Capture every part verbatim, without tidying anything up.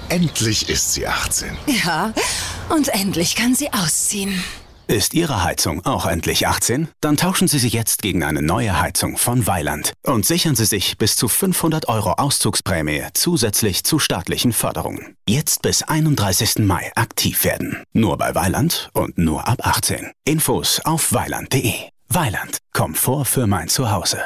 Endlich ist sie achtzehn. Ja, und endlich kann sie ausziehen. Ist Ihre Heizung auch endlich achtzehn? Dann tauschen Sie sie jetzt gegen eine neue Heizung von Weiland und sichern Sie sich bis zu fünfhundert Euro Auszugsprämie zusätzlich zu staatlichen Förderungen. Jetzt bis einunddreißigsten Mai aktiv werden. Nur bei Weiland und nur ab achtzehn. Infos auf weiland punkt de. Weiland. Komfort für mein Zuhause.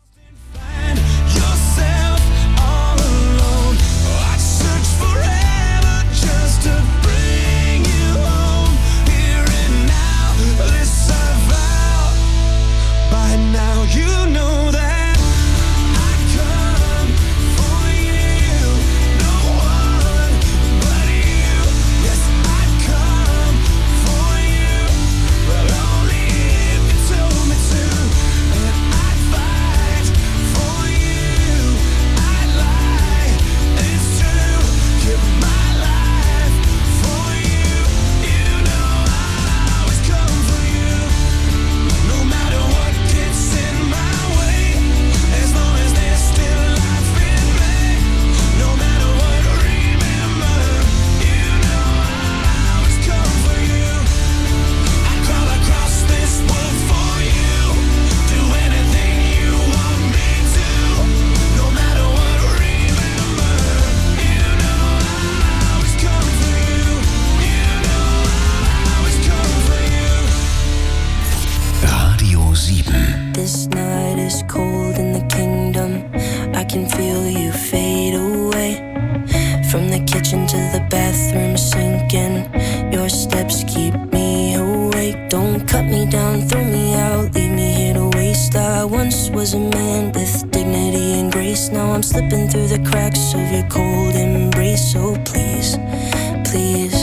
This night is cold in the kingdom. I can feel you fade away. From the kitchen to the bathroom sinking. Your steps keep me awake. Don't cut me down, throw me out, leave me here to waste. I once was a man with dignity and grace. Now I'm slipping through the cracks of your cold embrace. So please, please,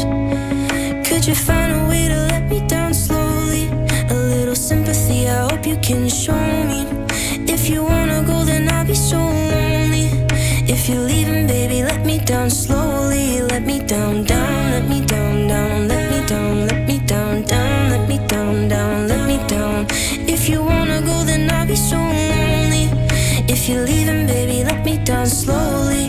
could you find a way to let me down slowly? A little sympathy, I hope you can show me. If you wanna go, then I'll be so lonely. If you're leaving, baby, let me down slowly. Let me down, down, let me down, down, let me down, let me down, down, let me down, down, let me down. If you wanna go, then I'll be so lonely. If you're leaving, baby, let me down slowly.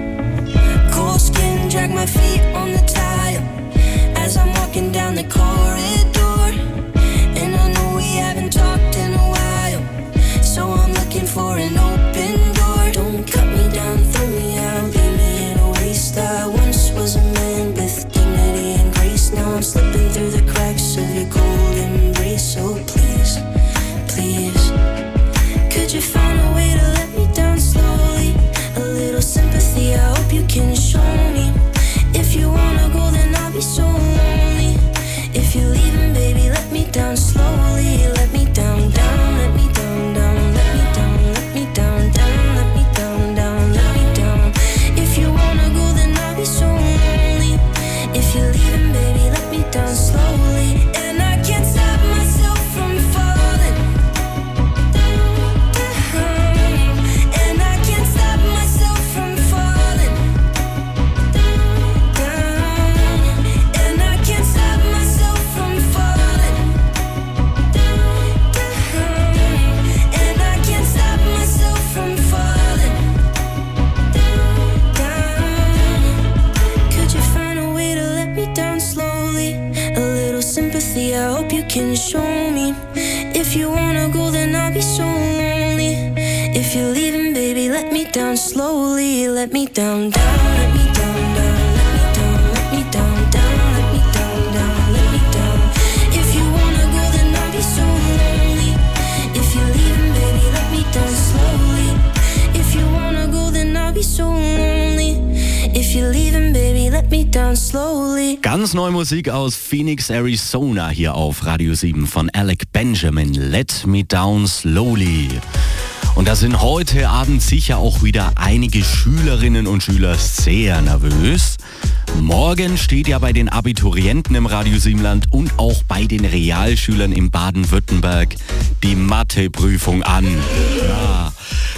Cold skin, drag my feet on the tile as I'm walking down the corridor. And I know we haven't talked in a while, so I'm looking for an open door. Don't cut me down, throw me out, leave me in a waste. I once was a man with dignity and grace. Now I'm slipping through the cracks of your cold embrace. So please, please, could you find a way to let me down slowly? A little sympathy, I hope you can show me. If you wanna go, then I'll be so lonely. If you're leaving, baby, let me down slowly. Let me down, down, let me down, down, let me down, let me down, down, let me down, down, let me down. If you wanna go, then I'll be so lonely. If you're leaving, baby, let me down slowly. And I can't stop myself from falling down. And I can't stop myself from falling down. And I can't stop myself from falling down. And I can't stop myself from falling down. Could you find a way to let me down slowly? A little sympathy, I hope you can show me. If you wanna go, then I'll be so lonely. If you're leaving, baby, let me down slowly. Let me down, down, let me down, down, let me down, let me down, down, let me down, down, let me down. If you wanna go, then I'll be so lonely. If you're leaving, baby, let me down slowly. If you wanna go, then I'll be so lonely. If you're leaving, baby, let me down slowly. Ganz neue Musik aus Phoenix, Arizona hier auf Radio sieben von Alec Benjamin. Let Me Down Slowly. Und da sind heute Abend sicher auch wieder einige Schülerinnen und Schüler sehr nervös. Morgen steht ja bei den Abiturienten im Radio Siebenland und auch bei den Realschülern in Baden-Württemberg die Matheprüfung an. Ja.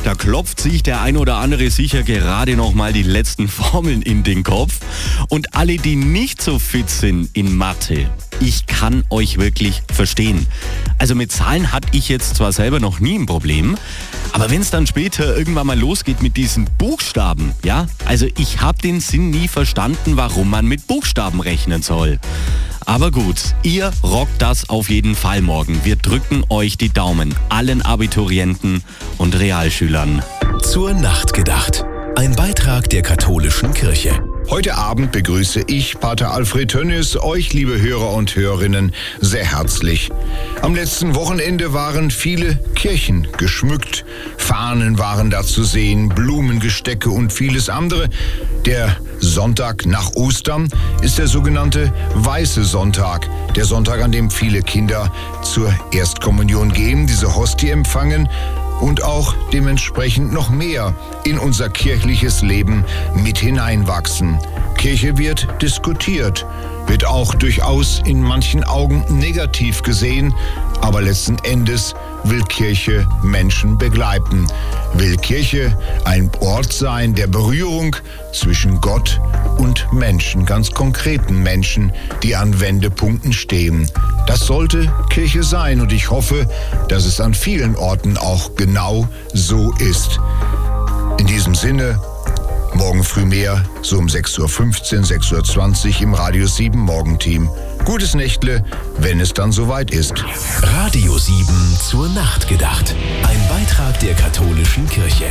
Da klopft sich der ein oder andere sicher gerade noch mal die letzten Formeln in den Kopf. Und alle, die nicht so fit sind in Mathe, ich kann euch wirklich verstehen. Also mit Zahlen hatte ich jetzt zwar selber noch nie ein Problem, aber wenn es dann später irgendwann mal losgeht mit diesen Buchstaben, ja, also ich habe den Sinn nie verstanden, warum man mit Buchstaben rechnen soll. Aber gut, ihr rockt das auf jeden Fall morgen. Wir drücken euch die Daumen, allen Abiturienten und Realschülern. Zur Nacht gedacht. Ein Beitrag der katholischen Kirche. Heute Abend begrüße ich, Pater Alfred Tönnies, euch, liebe Hörer und Hörerinnen, sehr herzlich. Am letzten Wochenende waren viele Kirchen geschmückt. Fahnen waren da zu sehen, Blumengestecke und vieles andere. Der Sonntag nach Ostern ist der sogenannte Weiße Sonntag. Der Sonntag, an dem viele Kinder zur Erstkommunion gehen, diese Hostie empfangen und auch dementsprechend noch mehr in unser kirchliches Leben mit hineinwachsen. Kirche wird diskutiert, wird auch durchaus in manchen Augen negativ gesehen, aber letzten Endes will Kirche Menschen begleiten. Will Kirche ein Ort sein der Berührung zwischen Gott und Menschen, ganz konkreten Menschen, die an Wendepunkten stehen. Das sollte Kirche sein und ich hoffe, dass es an vielen Orten auch genau so ist. In diesem Sinne, morgen früh mehr, so um sechs Uhr fünfzehn, sechs Uhr zwanzig im Radio sieben Morgenteam. Gutes Nächtle, wenn es dann soweit ist. Radio sieben zur Nacht gedacht. Ein Beitrag der katholischen Kirche.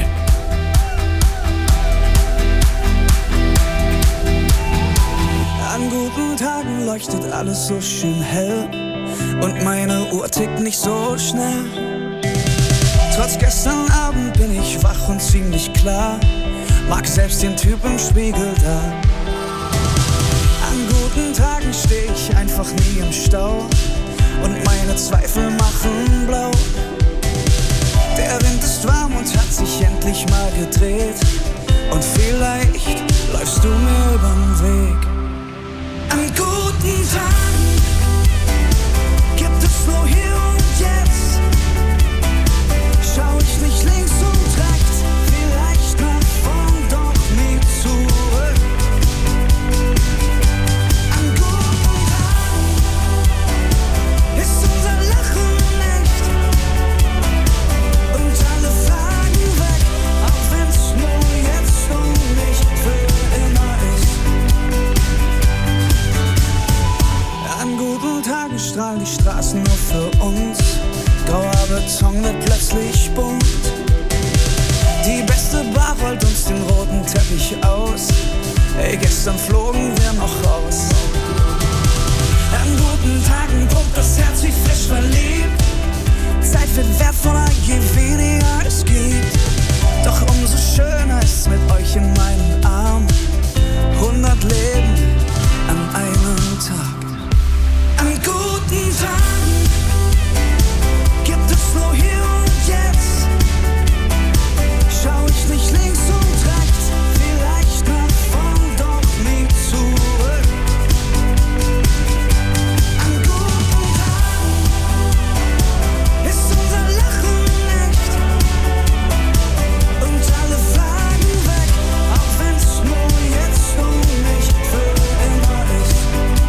An guten Tagen leuchtet alles so schön hell und meine Uhr tickt nicht so schnell. Trotz gestern Abend bin ich wach und ziemlich klar, mag selbst den Typ im Spiegel da. An guten Tagen steh ich einfach nie im Stau und meine Zweifel machen blau. Der Wind ist warm und hat sich endlich mal gedreht und vielleicht läufst du mir übern Weg. An guten Tagen gibt es nur hier und jetzt. Schau ich nicht links und rechts, vielleicht nach vorn, doch nie zurück. An guten Tagen ist unser Lachen echt und alle Fragen weg, auch wenn's nur jetzt und nicht für immer ist. An guten Tagen strahlen die Straßen nur für uns. Grauer Beton wird plötzlich bunt. Die beste Bar rollt uns den roten Teppich aus. Ey, gestern flogen wir noch raus. An guten Tagen pumpt das Herz wie frisch verliebt. Zeit wird wertvoller, je weniger es gibt. Doch umso schöner ist's mit euch in meinen Armen. Hundert Leben an einem Tag. An guten Tagen gibt es nur hier und jetzt. Schau ich nicht links und rechts, vielleicht nach vorn, doch nie zurück. An guten Tagen ist unser Lachen echt und alle Fragen weg, auch wenn's nur jetzt und nicht für immer ist.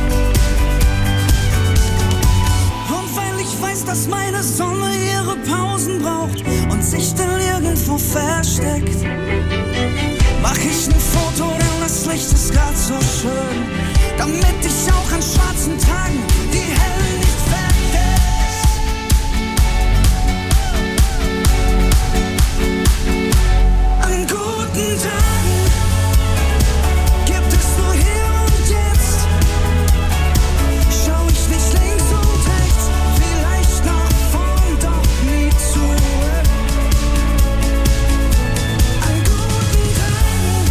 Und weil ich weiß, dass meine Sonne ihre Pausen braucht und sich dann irgendwo versteckt, mach ich ein Foto, denn das Licht ist grad so schön, damit ich auch an schwarzen Tagen die Helle nicht vergesse. An guten Tagen gibt es nur hier und jetzt. Schau ich nicht links und rechts, vielleicht nach vorn, doch nie zurück. An guten Tagen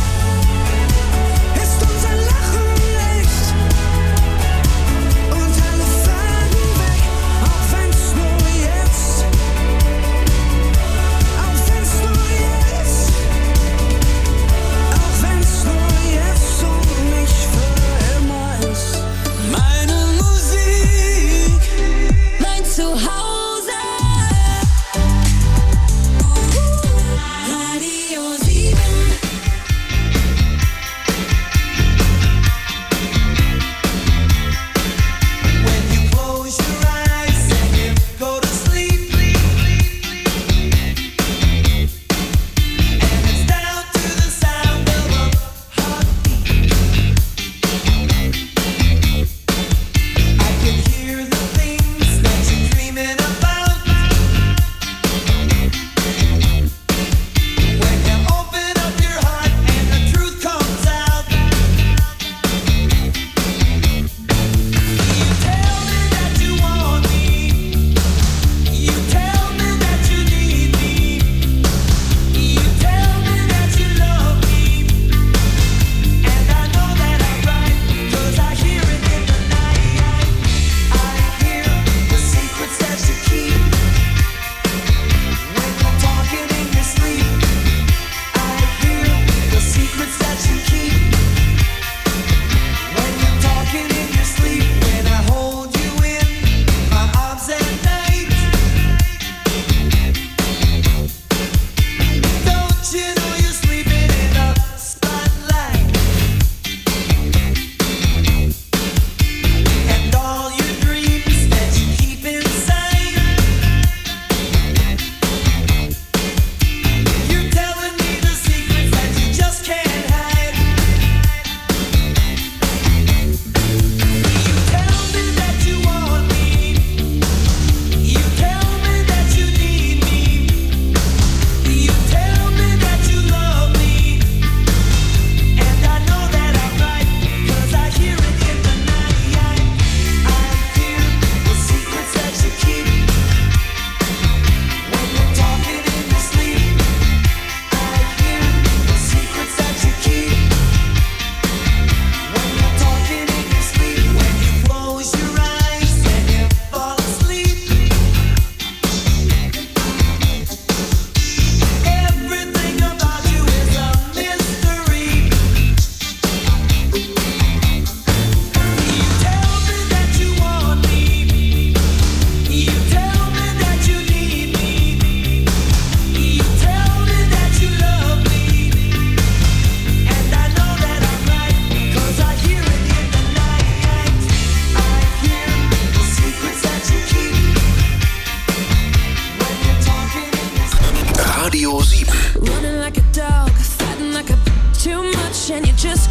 ist unser Lachen echt und alle Fragen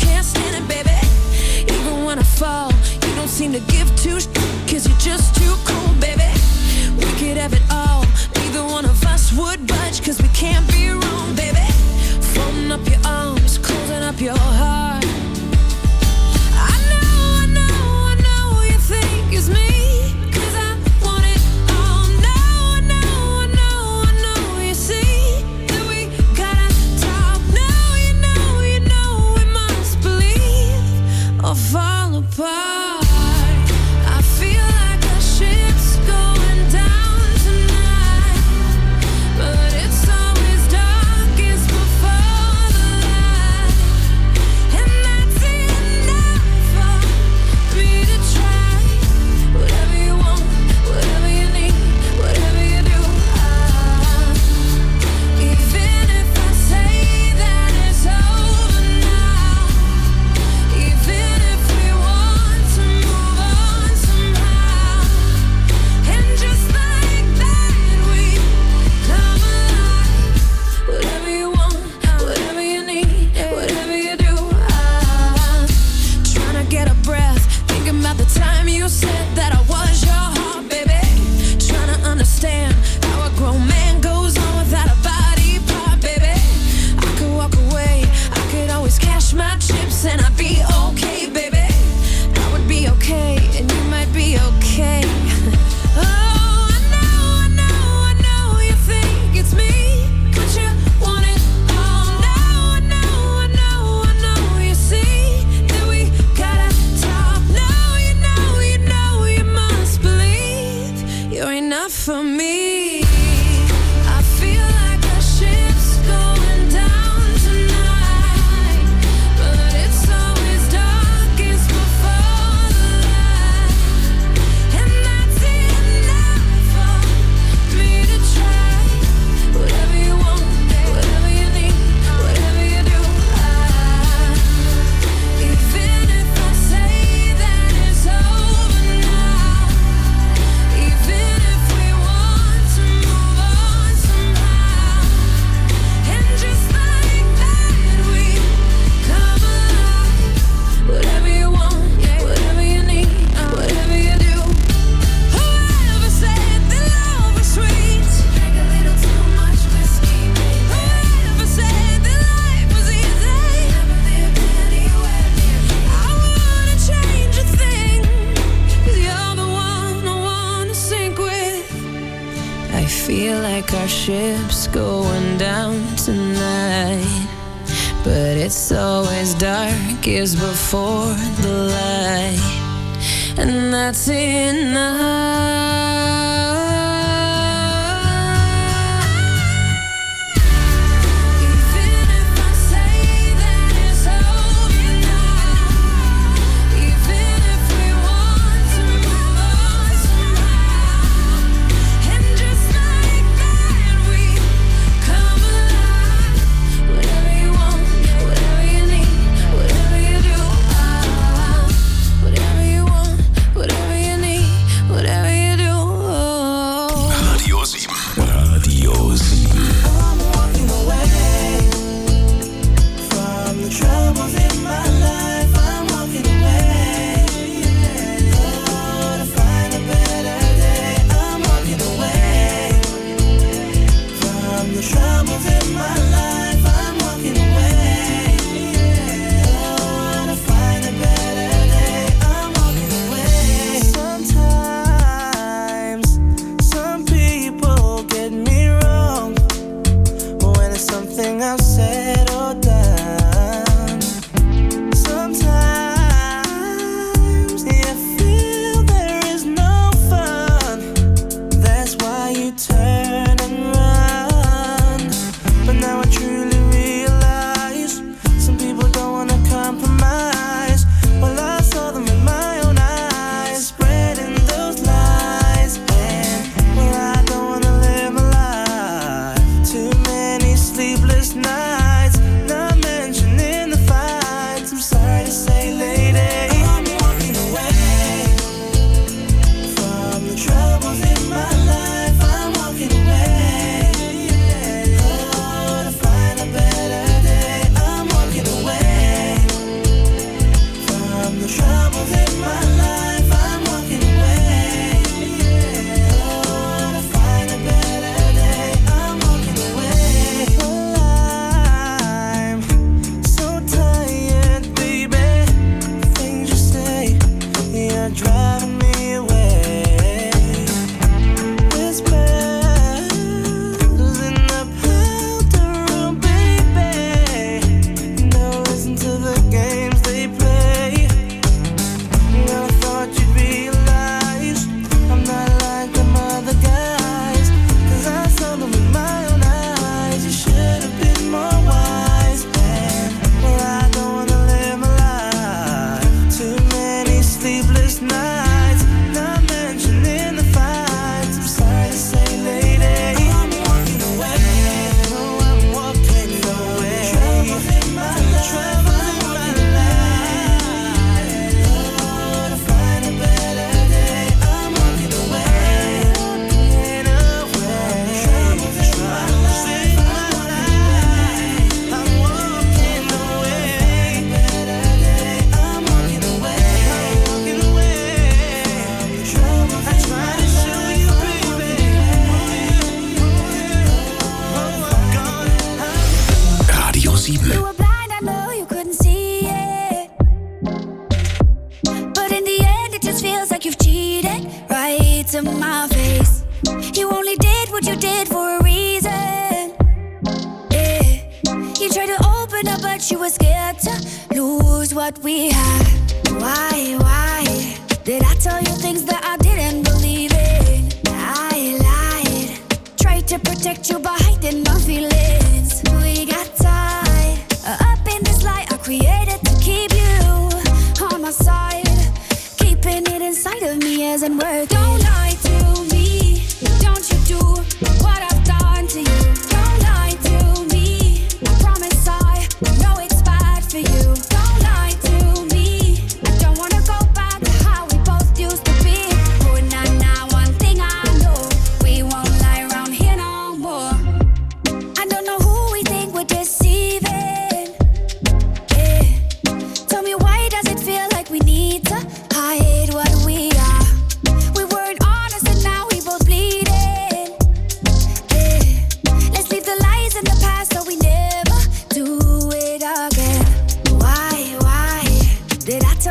can't stand it, baby. Even when I fall, you don't seem to give two sh- cause you're just too cool, baby. We could have it all, neither one of us would budge, cause we can't be wrong, baby. Folding up your arms, closing up your heart. I know, I know, I know you think it's me, cause I want it all. No, I know, I know, I know you see that we gotta talk. No, you know, you know we must believe or fall apart. I feel like our ship's going down tonight, but it's always darkest before the light, and that's enough for me to try. Whatever you want, whatever you need, whatever you do, I, even if I say that it's over now, even if we want to move on somehow, and just like that we come alive. Whatever you want, whatever you need, whatever you do, I'm trying to get a breath, thinking about the time you said that I was your heart, baby. Trying to understand how a grown man goes on without a body part, baby. I could walk away, I could always cash my chips and I'd be okay, baby. I would be okay, and you might be okay. Oh, I know, I know, I know you think it's me, but you want it all. No, I know, I know, I know you see that we gotta talk. No, you know, you know you must believe you're enough for me. I feel like our ship's going down tonight, but it's always darkest before the light, and that's enough for me to try. Whatever you want, whatever you need, whatever you do, I, even if I say that it's over now, even if we want to move on somehow, and just like that we come alive. Whatever you want, whatever you need, whatever you do. Whoever said that love was sweet, drank a little too much whiskey, baby. Whoever said that life was easy, never lived anywhere near me. I wouldn't change a thing, cause you're the one I wanna sink with. I feel like our ship's going down tonight, but it's always darkest before the light, and that's enough. Even if I say that it's over now, even if we want to move on somehow, and just like that we come alive. Whatever you want, whatever you need, whatever you do, I, whatever you want, whatever you need, whatever you do. what you did for a reason. Yeah. You tried to open up, but you were scared to lose what we had. Why, why did I tell you things that I didn't?